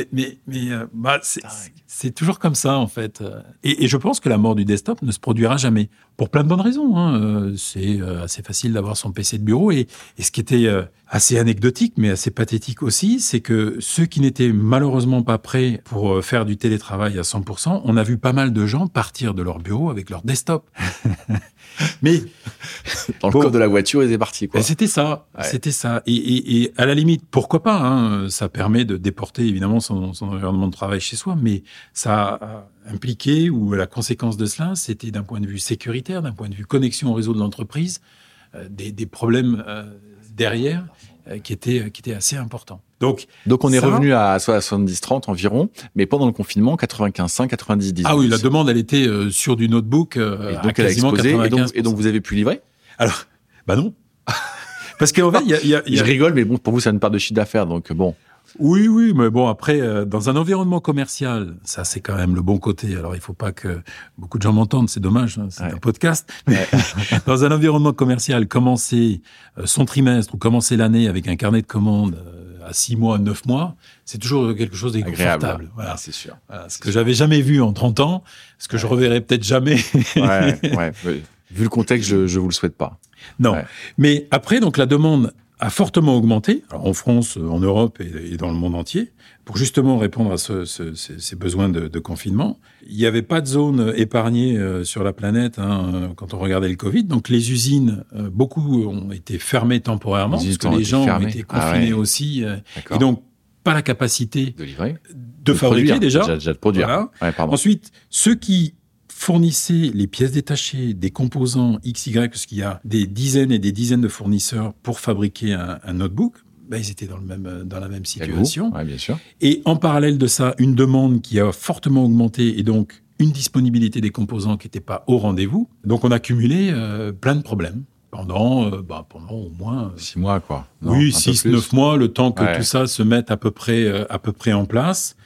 C'est toujours comme ça, en fait. Et je pense que la mort du desktop ne se produira jamais. Pour plein de bonnes raisons. C'est assez facile d'avoir son PC de bureau. Et ce qui était assez anecdotique, mais assez pathétique aussi, c'est que ceux qui n'étaient malheureusement pas prêts pour faire du télétravail à 100%, on a vu pas mal de gens partir de leur bureau avec leur desktop. Mais dans le coffre de la voiture, ils étaient partis, quoi. C'était ça, c'était ça. Et à la limite, pourquoi pas, ça permet de déporter évidemment son environnement de travail chez soi, mais ça a impliqué, ou la conséquence de cela, c'était d'un point de vue sécuritaire, d'un point de vue connexion au réseau de l'entreprise, des problèmes derrière qui étaient assez importants. Donc on est revenu à 70-30 environ, mais pendant le confinement, 95-5, 90-10. Ah oui, la demande, elle était sur du notebook et donc elle a explosé, 95%. Et donc vous avez pu livrer ? Alors, non. Parce qu'en fait, Je rigole, mais bon, pour vous, ça ne part de chiffre d'affaires, donc bon. Oui, mais bon, après, dans un environnement commercial, ça, c'est quand même le bon côté. Alors, il faut pas que beaucoup de gens m'entendent, c'est dommage, c'est un podcast. Mais dans un environnement commercial, commencer son trimestre ou commencer l'année avec un carnet de commandes à 6 mois, 9 mois, c'est toujours quelque chose d'inconfortable. Voilà, c'est sûr. Voilà, ce que j'avais jamais vu en 30 ans, ce que je reverrai peut-être jamais. Vu le contexte, je vous le souhaite pas. Non. Ouais. Mais après, donc, la demande a fortement augmenté, alors en France, en Europe et dans le monde entier, pour justement répondre à ces besoins de confinement. Il n'y avait pas de zone épargnée sur la planète quand on regardait le Covid. Donc les usines, beaucoup ont été fermées temporairement, parce que les gens ont été confinés aussi. Et donc, pas la capacité de livrer, de fabriquer déjà. De produire. Voilà. Ensuite, ceux qui fournissaient les pièces détachées, des composants XY, parce qu'il y a des dizaines et des dizaines de fournisseurs pour fabriquer un notebook, ils étaient dans la même situation. Oui, bien sûr. Et en parallèle de ça, une demande qui a fortement augmenté et donc une disponibilité des composants qui n'était pas au rendez-vous. Donc on a cumulé plein de problèmes pendant au moins 6 mois, quoi. 6-9 mois, le temps que tout ça se mette à peu près en place.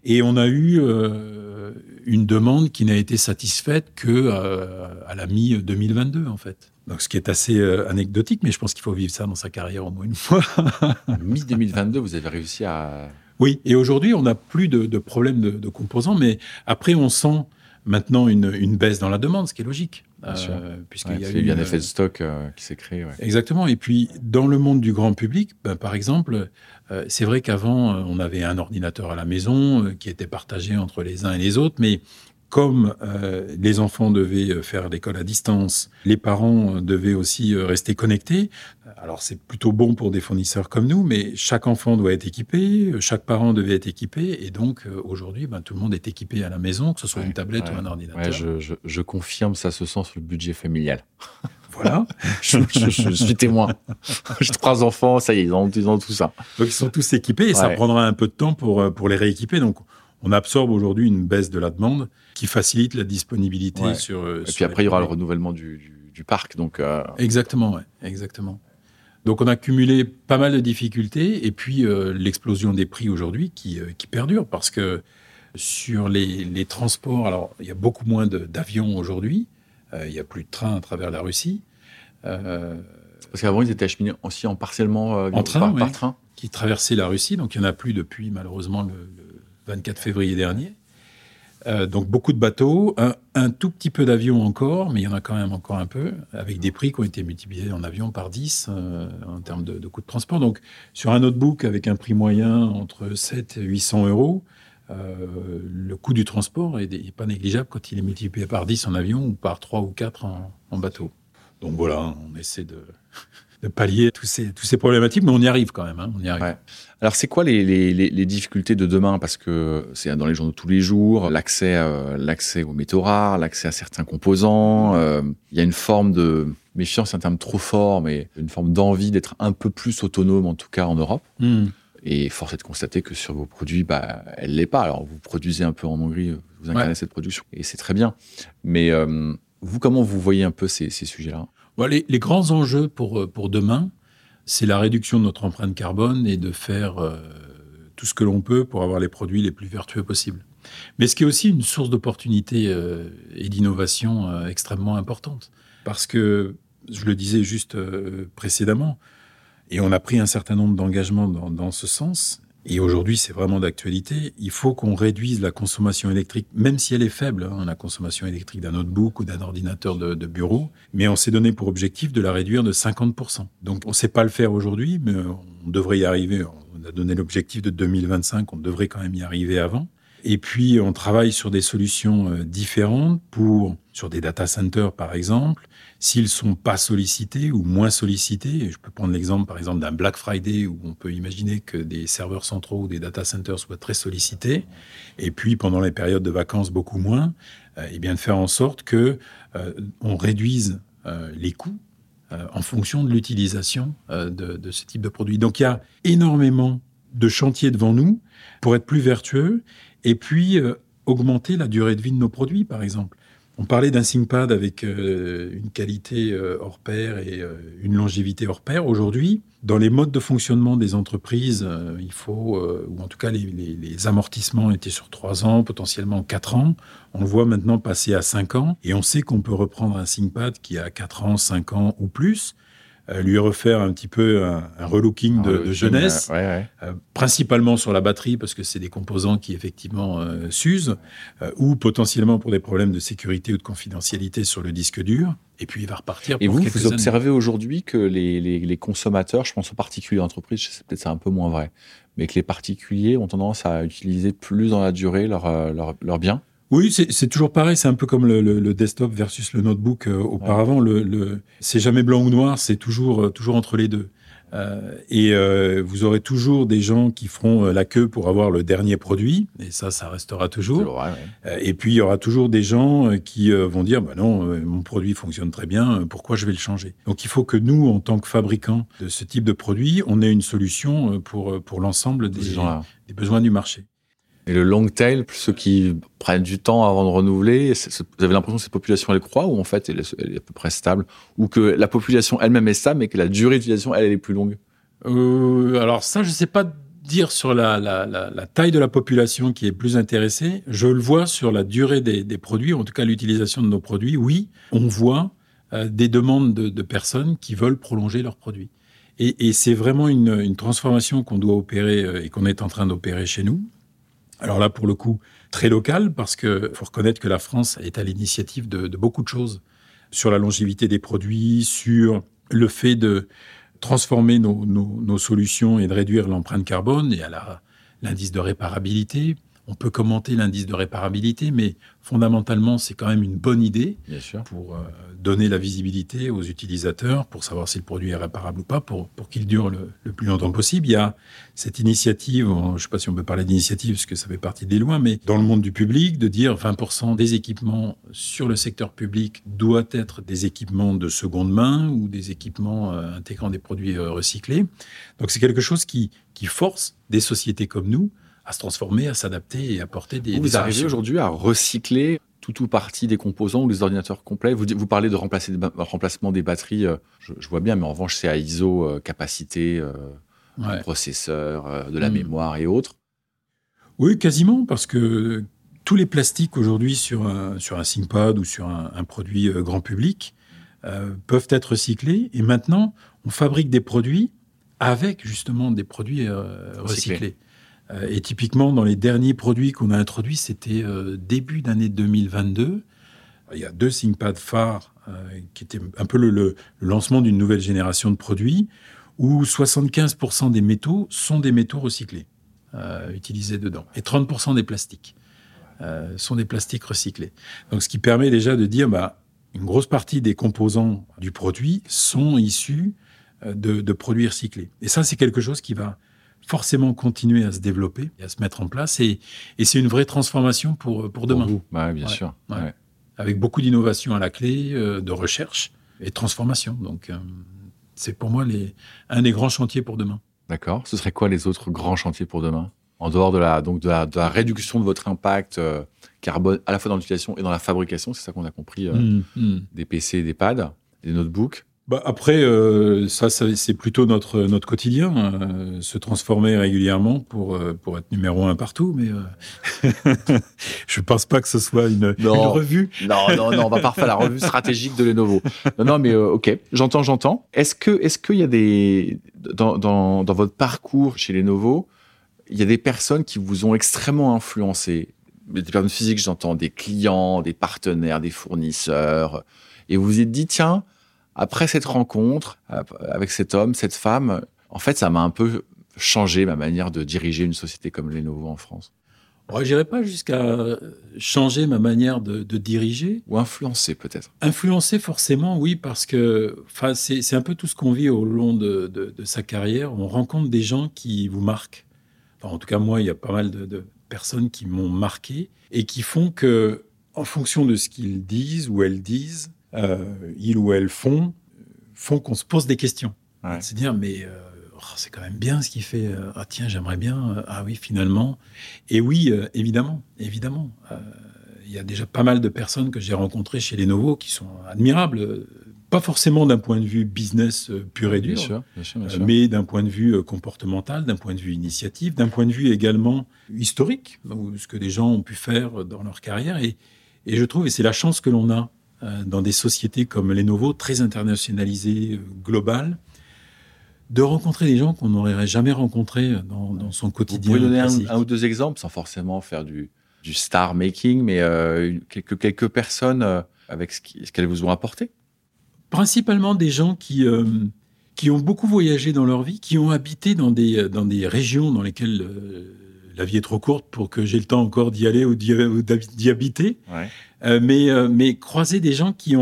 Et on a eu une demande qui n'a été satisfaite que à la mi-2022, en fait. Donc, ce qui est assez anecdotique, mais je pense qu'il faut vivre ça dans sa carrière au moins une fois. Mi-2022, vous avez réussi à... Oui, et aujourd'hui, on n'a plus de problème de composants, mais après, on sent maintenant une baisse dans la demande, ce qui est logique. Puisqu'il y a eu un effet de stock qui s'est créé. Ouais. Exactement. Et puis, dans le monde du grand public, par exemple, c'est vrai qu'avant, on avait un ordinateur à la maison qui était partagé entre les uns et les autres, mais comme les enfants devaient faire l'école à distance, les parents devaient aussi rester connectés. Alors, c'est plutôt bon pour des fournisseurs comme nous, mais chaque enfant doit être équipé, chaque parent devait être équipé. Et donc, aujourd'hui, tout le monde est équipé à la maison, que ce soit une tablette ou un ordinateur. Ouais, je confirme, ça se sent sur le budget familial. Voilà. je suis témoin. J'ai 3 enfants, ça y est, ils ont tout ça. Donc, ils sont tous équipés et ça prendra un peu de temps pour les rééquiper. Donc, on absorbe aujourd'hui une baisse de la demande qui facilite la disponibilité sur... Et puis après, il y aura le renouvellement du parc. Donc, Exactement, exactement. Donc, on a cumulé pas mal de difficultés et puis l'explosion des prix aujourd'hui qui perdure parce que sur les transports, alors il y a beaucoup moins d'avions aujourd'hui, il n'y a plus de trains à travers la Russie. Parce qu'avant, ils étaient acheminés aussi partiellement par train. Qui traversaient la Russie, donc il n'y en a plus depuis malheureusement le 24 février dernier. Donc beaucoup de bateaux, un tout petit peu d'avions encore, mais il y en a quand même encore un peu, avec des prix qui ont été multipliés en avion par 10 en termes de coût de transport. Donc sur un notebook avec un prix moyen entre 7 et 800 euros, le coût du transport n'est pas négligeable quand il est multiplié par 10 en avion ou par 3 ou 4 en bateau. Donc voilà, on essaie de pallier tous ces problématiques, mais on y arrive quand même. On y arrive. Ouais. Alors, c'est quoi les difficultés de demain? Parce que c'est dans les journaux tous les jours, l'accès aux métaux rares, l'accès à certains composants. Il y a une forme de méfiance, c'est un terme trop fort, mais une forme d'envie d'être un peu plus autonome, en tout cas en Europe. Et force est de constater que sur vos produits, elle ne l'est pas. Alors, vous produisez un peu en Hongrie, vous incarnez cette production, et c'est très bien. Mais vous, comment vous voyez un peu ces sujets-là? Les grands enjeux pour demain, c'est la réduction de notre empreinte carbone et de faire tout ce que l'on peut pour avoir les produits les plus vertueux possibles. Mais ce qui est aussi une source d'opportunité et d'innovation extrêmement importante. Parce que, je le disais juste précédemment, et on a pris un certain nombre d'engagements dans ce sens, et aujourd'hui c'est vraiment d'actualité, il faut qu'on réduise la consommation électrique, même si elle est faible, la consommation électrique d'un notebook ou d'un ordinateur de bureau, mais on s'est donné pour objectif de la réduire de 50%. Donc on ne sait pas le faire aujourd'hui, mais on devrait y arriver. On a donné l'objectif de 2025, on devrait quand même y arriver avant. Et puis, on travaille sur des solutions différentes sur des data centers, par exemple, s'ils sont pas sollicités ou moins sollicités. Je peux prendre l'exemple, par exemple, d'un Black Friday où on peut imaginer que des serveurs centraux ou des data centers soient très sollicités. Et puis, pendant les périodes de vacances, beaucoup moins. Et bien, de faire en sorte que on réduise les coûts en fonction de l'utilisation de ce type de produit. Donc, il y a énormément de chantiers devant nous pour être plus vertueux. Et puis, augmenter la durée de vie de nos produits, par exemple. On parlait d'un ThinkPad avec une qualité hors pair et une longévité hors pair. Aujourd'hui, dans les modes de fonctionnement des entreprises, il faut, ou en tout cas les amortissements étaient sur 3 ans, potentiellement 4 ans. On le voit maintenant passer à 5 ans. Et on sait qu'on peut reprendre un ThinkPad qui a 4 ans, 5 ans ou plus, lui refaire un petit peu un relooking de jeunesse, principalement sur la batterie, parce que c'est des composants qui effectivement s'usent, ou potentiellement pour des problèmes de sécurité ou de confidentialité sur le disque dur, et puis il va repartir pour quelques années. Vous observez aujourd'hui que les consommateurs, je pense aux particuliers d'entreprise, c'est peut-être un peu moins vrai, mais que les particuliers ont tendance à utiliser plus dans la durée leurs biens? Oui, c'est toujours pareil. C'est un peu comme le desktop versus le notebook auparavant. C'est jamais blanc ou noir, c'est toujours entre les deux. Et vous aurez toujours des gens qui feront la queue pour avoir le dernier produit, et ça restera toujours. Vrai, et puis, il y aura toujours des gens qui vont dire « non, mon produit fonctionne très bien, pourquoi je vais le changer ?» Donc, il faut que nous, en tant que fabricants de ce type de produit, on ait une solution pour l'ensemble des besoins du marché. Et le long tail, ceux qui prennent du temps avant de renouveler, vous avez l'impression que cette population, elle croît ou en fait, elle est à peu près stable? Ou que la population elle-même est stable, mais que la durée d'utilisation, elle est plus longue? Alors ça, je ne sais pas dire sur la taille de la population qui est plus intéressée, je le vois sur la durée des produits, en tout cas l'utilisation de nos produits. Oui, on voit des demandes de personnes qui veulent prolonger leurs produits. Et c'est vraiment une transformation qu'on doit opérer et qu'on est en train d'opérer chez nous. Alors là, pour le coup, très local, parce qu'il faut reconnaître que la France est à l'initiative de beaucoup de choses sur la longévité des produits, sur le fait de transformer nos solutions et de réduire l'empreinte carbone et à l'indice de réparabilité. On peut commenter l'indice de réparabilité, mais fondamentalement, c'est quand même une bonne idée. Bien sûr. Pour donner la visibilité aux utilisateurs, pour savoir si le produit est réparable ou pas, pour qu'il dure le plus longtemps possible. Il y a cette initiative, je ne sais pas si on peut parler d'initiative, parce que ça fait partie des lois, mais dans le monde du public, de dire 20% des équipements sur le secteur public doivent être des équipements de seconde main ou des équipements intégrant des produits recyclés. Donc c'est quelque chose qui force des sociétés comme nous à se transformer, à s'adapter et à apporter des Vous arrivez aujourd'hui à recycler tout ou partie des composants ou les ordinateurs complets. Vous parlez de remplacement des batteries, je vois bien, mais en revanche, c'est à ISO, capacité, processeur, de la mémoire et autres. Oui, quasiment, parce que tous les plastiques aujourd'hui sur un ThinkPad ou sur un produit grand public peuvent être recyclés. Et maintenant, on fabrique des produits avec justement des produits recyclés. Et typiquement, dans les derniers produits qu'on a introduits, c'était début d'année 2022. Il y a 2 ThinkPad phares qui étaient un peu le lancement d'une nouvelle génération de produits où 75% des métaux sont des métaux recyclés utilisés dedans. Et 30% des plastiques sont des plastiques recyclés. Donc, ce qui permet déjà de dire une grosse partie des composants du produit sont issus de produits recyclés. Et ça, c'est quelque chose qui va forcément continuer à se développer et à se mettre en place. Et c'est une vraie transformation pour demain. Oui, bien sûr. Ouais. Avec beaucoup d'innovation à la clé, de recherche et de transformation. Donc, c'est pour moi un des grands chantiers pour demain. D'accord. Ce serait quoi les autres grands chantiers pour demain ? En dehors de la réduction de votre impact carbone, à la fois dans l'utilisation et dans la fabrication, c'est ça qu'on a compris, des PC, des pads, des notebooks. Après, ça c'est plutôt notre quotidien, se transformer régulièrement pour être numéro 1 partout. Mais je pense pas que ce soit une revue. Non, on va pas refaire la revue stratégique de Lenovo. Non, mais ok, j'entends. Est-ce qu'il y a dans votre parcours chez Lenovo, il y a des personnes qui vous ont extrêmement influencé, des personnes physiques, j'entends, des clients, des partenaires, des fournisseurs, et vous vous êtes dit, tiens, après cette rencontre avec cet homme, cette femme, en fait, ça m'a un peu changé ma manière de diriger une société comme Lenovo en France. Je n'irai pas jusqu'à changer ma manière de diriger. Ou influencer, peut-être. Influencer, forcément, oui, parce que c'est un peu tout ce qu'on vit au long de sa carrière. On rencontre des gens qui vous marquent. En tout cas, moi, il y a pas mal de personnes qui m'ont marqué et qui font que, en fonction de ce qu'ils disent ou elles disent, ils ou elles font qu'on se pose des questions. Ouais. Se dire, mais c'est quand même bien ce qu'il fait. Tiens, j'aimerais bien. Oui, finalement. Et oui, évidemment. Il y a déjà pas mal de personnes que j'ai rencontrées chez Lenovo qui sont admirables. Pas forcément d'un point de vue business pur et dur, bien sûr. Mais d'un point de vue comportemental, d'un point de vue initiative, d'un point de vue également historique, ce que des gens ont pu faire dans leur carrière. Et je trouve, et c'est la chance que l'on a dans des sociétés comme Lenovo, très internationalisées, globales, de rencontrer des gens qu'on n'aurait jamais rencontrés dans son quotidien. Vous pouvez donner un ou deux exemples, sans forcément faire du star making, mais quelques personnes avec ce qu'elles vous ont apporté? Principalement des gens qui ont beaucoup voyagé dans leur vie, qui ont habité dans des régions dans lesquelles la vie est trop courte pour que j'ai le temps encore d'y aller ou d'y habiter. Ouais. Mais croiser des gens qui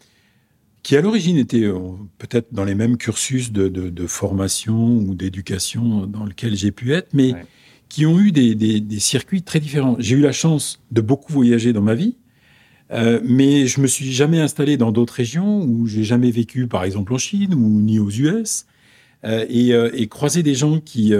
à l'origine étaient peut-être dans les mêmes cursus de formation ou d'éducation dans lesquels j'ai pu être, mais qui ont eu des circuits très différents. J'ai eu la chance de beaucoup voyager dans ma vie, mais je me suis jamais installé dans d'autres régions où j'ai jamais vécu, par exemple en Chine ou ni aux US, et croiser des gens qui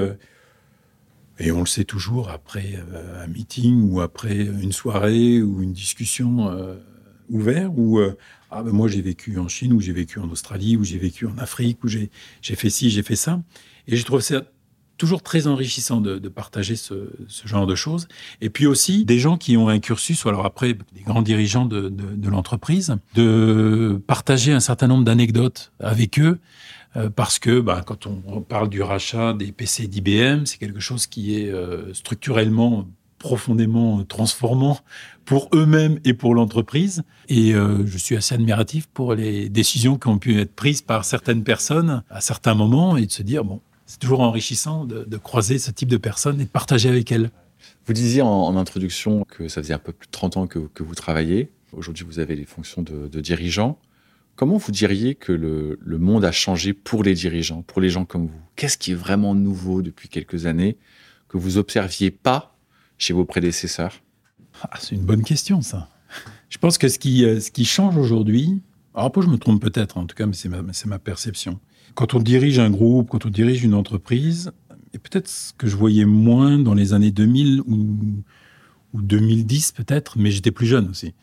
et on le sait toujours après un meeting ou après une soirée ou une discussion ouverte où moi j'ai vécu en Chine ou j'ai vécu en Australie ou j'ai vécu en Afrique ou j'ai fait ci, j'ai fait ça, et je trouve ça toujours très enrichissant de partager ce genre de choses. Et puis aussi, des gens qui ont un cursus, ou alors après, des grands dirigeants de l'entreprise, de partager un certain nombre d'anecdotes avec eux, parce que quand on parle du rachat des PC d'IBM, c'est quelque chose qui est structurellement profondément transformant pour eux-mêmes et pour l'entreprise. Et je suis assez admiratif pour les décisions qui ont pu être prises par certaines personnes à certains moments et de se dire, c'est toujours enrichissant de croiser ce type de personnes et de partager avec elles. Vous disiez en introduction que ça faisait un peu plus de 30 ans que vous travaillez. Aujourd'hui, vous avez les fonctions de dirigeant. Comment vous diriez que le monde a changé pour les dirigeants, pour les gens comme vous? Qu'est-ce qui est vraiment nouveau depuis quelques années que vous observiez pas chez vos prédécesseurs? C'est une bonne question, ça. Je pense que ce qui change aujourd'hui, alors après je me trompe peut-être, en tout cas, mais c'est ma perception. Quand on dirige un groupe, quand on dirige une entreprise, et peut-être ce que je voyais moins dans les années 2000 ou 2010 peut-être, mais j'étais plus jeune aussi.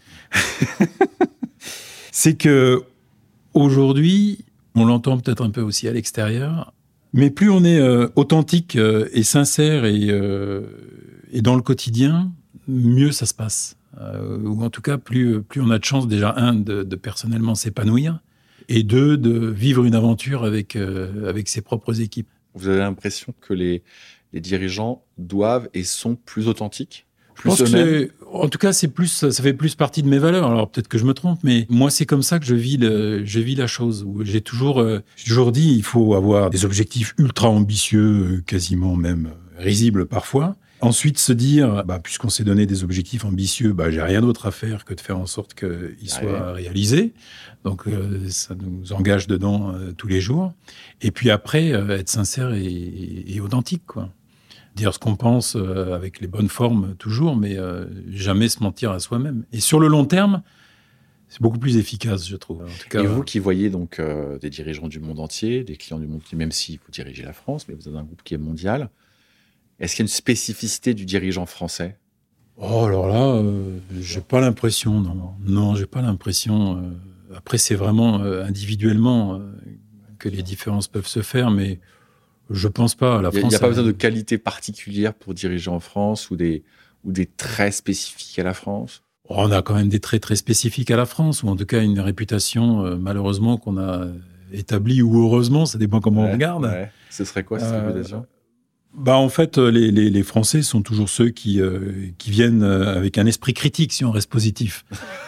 C'est que aujourd'hui, on l'entend peut-être un peu aussi à l'extérieur, mais plus on est authentique et sincère et dans le quotidien, mieux ça se passe. Ou en tout cas, plus on a de chance déjà, de personnellement s'épanouir, et deux, de vivre une aventure avec ses propres équipes. Vous avez l'impression que les dirigeants doivent et sont plus authentiques? Je pense que en tout cas, ça fait plus partie de mes valeurs. Alors peut-être que je me trompe, mais moi, c'est comme ça que je vis la chose. J'ai toujours dit, il faut avoir des objectifs ultra ambitieux, quasiment même risibles parfois. Ensuite, se dire, puisqu'on s'est donné des objectifs ambitieux, j'ai rien d'autre à faire que de faire en sorte qu'ils soient réalisés. Donc, ça nous engage dedans tous les jours. Et puis après, être sincère et authentique, quoi. Dire ce qu'on pense avec les bonnes formes toujours, mais jamais se mentir à soi-même. Et sur le long terme, c'est beaucoup plus efficace, je trouve. En tout cas, et vous qui voyez donc des dirigeants du monde entier, des clients du monde entier, même si vous dirigez la France, mais vous avez un groupe qui est mondial, est-ce qu'il y a une spécificité du dirigeant français? Oh, alors là, j'ai pas l'impression, non, j'ai pas l'impression. Après, c'est vraiment individuellement que les différences peuvent se faire, mais je pense pas. La France, il n'y a pas besoin de qualité particulière pour diriger en France ou des traits spécifiques à la France? On a quand même des traits très spécifiques à la France, ou en tout cas une réputation, malheureusement, qu'on a établie, ou heureusement, ça dépend comment on regarde. Ouais. Ce serait quoi cette réputation? En fait, les Français sont toujours ceux qui viennent avec un esprit critique, si on reste positif.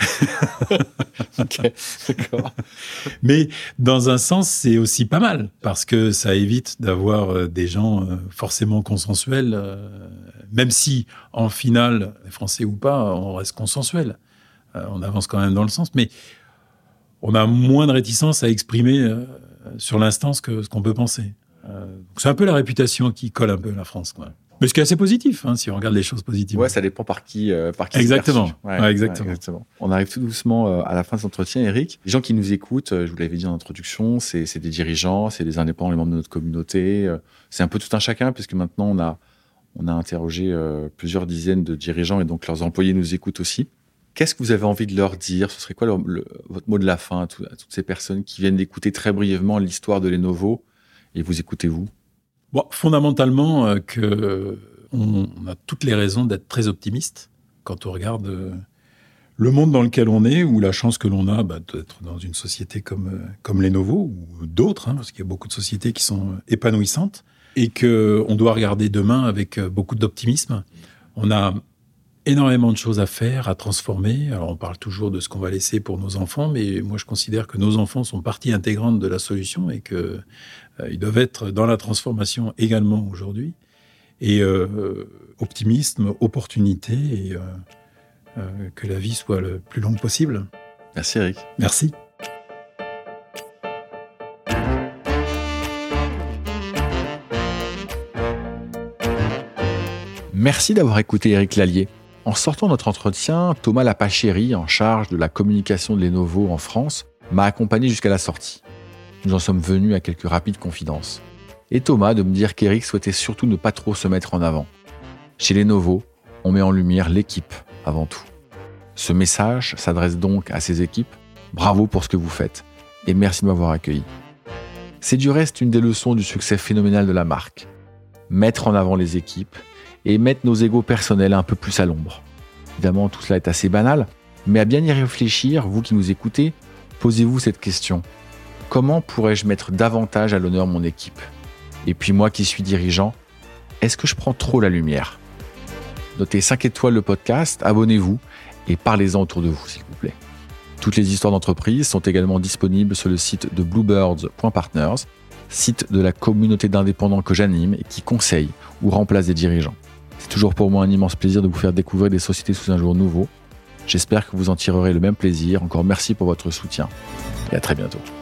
Ok, d'accord. Mais dans un sens, c'est aussi pas mal, parce que ça évite d'avoir des gens forcément consensuels, même si, en finale, Français ou pas, on reste consensuel. On avance quand même dans le sens, mais on a moins de réticence à exprimer sur l'instant ce qu'on peut penser. C'est un peu la réputation qui colle un peu à la France, quoi. Mais ce qui est assez positif, si on regarde les choses positives. Ouais, ça dépend par qui. Exactement. Exactement. On arrive tout doucement à la fin de cet entretien, Eric. Les gens qui nous écoutent, je vous l'avais dit en introduction, c'est des dirigeants, c'est des indépendants, les membres de notre communauté. C'est un peu tout un chacun, puisque maintenant on a interrogé plusieurs dizaines de dirigeants et donc leurs employés nous écoutent aussi. Qu'est-ce que vous avez envie de leur dire? Ce serait quoi votre mot de la fin à toutes ces personnes qui viennent d'écouter très brièvement l'histoire de Lenovo? Et vous écoutez-vous? Fondamentalement, on a toutes les raisons d'être très optimiste quand on regarde le monde dans lequel on est, ou la chance que l'on a d'être dans une société comme Lenovo, ou d'autres, parce qu'il y a beaucoup de sociétés qui sont épanouissantes, et qu'on doit regarder demain avec beaucoup d'optimisme. On a énormément de choses à faire, à transformer. Alors, on parle toujours de ce qu'on va laisser pour nos enfants, mais moi, je considère que nos enfants sont partie intégrante de la solution et qu'ils doivent être dans la transformation également aujourd'hui. Et optimisme, opportunité, et que la vie soit le plus longue possible. Merci, Eric. Merci. Merci d'avoir écouté Eric Lallier. En sortant de notre entretien, Thomas Lapachéry, en charge de la communication de Lenovo en France, m'a accompagné jusqu'à la sortie. Nous en sommes venus à quelques rapides confidences. Et Thomas de me dire qu'Eric souhaitait surtout ne pas trop se mettre en avant. Chez Lenovo, on met en lumière l'équipe avant tout. Ce message s'adresse donc à ces équipes. Bravo pour ce que vous faites et merci de m'avoir accueilli. C'est du reste une des leçons du succès phénoménal de la marque. mettre en avant les équipes et mettre nos égos personnels un peu plus à l'ombre. Évidemment, tout cela est assez banal, mais à bien y réfléchir, vous qui nous écoutez, posez-vous cette question. Comment pourrais-je mettre davantage à l'honneur mon équipe ? Et puis moi qui suis dirigeant, est-ce que je prends trop la lumière ? Notez 5 étoiles le podcast, abonnez-vous et parlez-en autour de vous, s'il vous plaît. Toutes les histoires d'entreprise sont également disponibles sur le site de bluebirds.partners, site de la communauté d'indépendants que j'anime et qui conseille ou remplace des dirigeants. C'est toujours pour moi un immense plaisir de vous faire découvrir des sociétés sous un jour nouveau. J'espère que vous en tirerez le même plaisir. Encore merci pour votre soutien et à très bientôt.